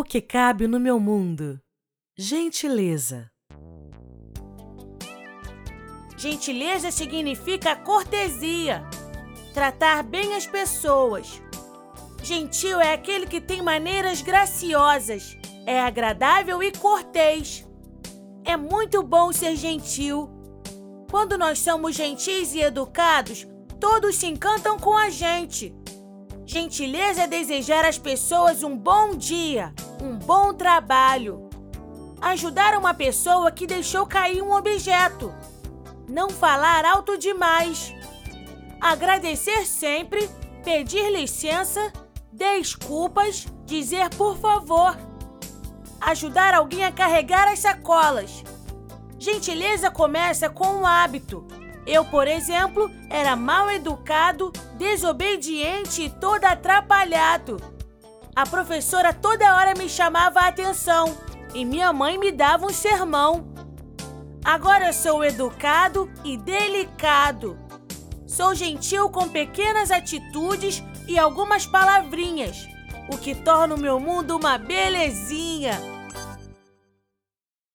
O que cabe no meu mundo? Gentileza. Gentileza significa cortesia, tratar bem as pessoas. Gentil é aquele que tem maneiras graciosas, é agradável e cortês. É muito bom ser gentil. Quando nós somos gentis e educados, todos se encantam com a gente. Gentileza é desejar às pessoas um bom dia, um bom trabalho. Ajudar uma pessoa que deixou cair um objeto. Não falar alto demais. Agradecer sempre, pedir licença, desculpas, dizer por favor. Ajudar alguém a carregar as sacolas. Gentileza começa com um hábito. Eu, por exemplo, era mal educado, desobediente e todo atrapalhado. A professora toda hora me chamava a atenção e minha mãe me dava um sermão. Agora sou educado e delicado. Sou gentil com pequenas atitudes e algumas palavrinhas, o que torna o meu mundo uma belezinha.